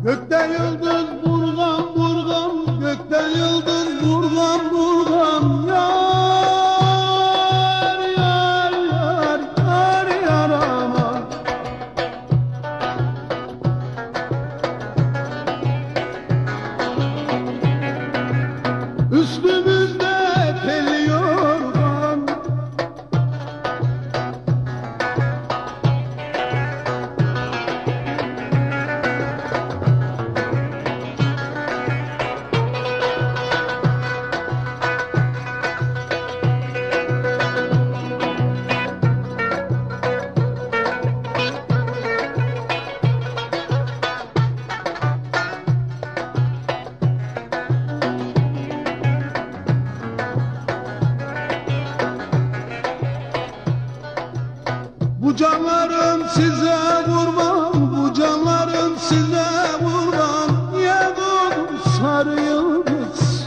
Gökten yıldız burgan burgan, gökten yıldız burgan burgan. Yar yar yar yar yar aman. Üstümüzde telli yorgan, bu canlarım size kurban, bu canlarım size kurban. Ya doğdum sarı yıldız,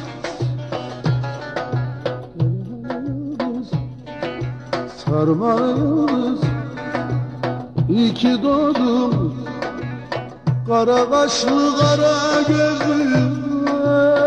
sarmalı yıldız. İyi ki doğdum, kara kaşlı kara gözlü.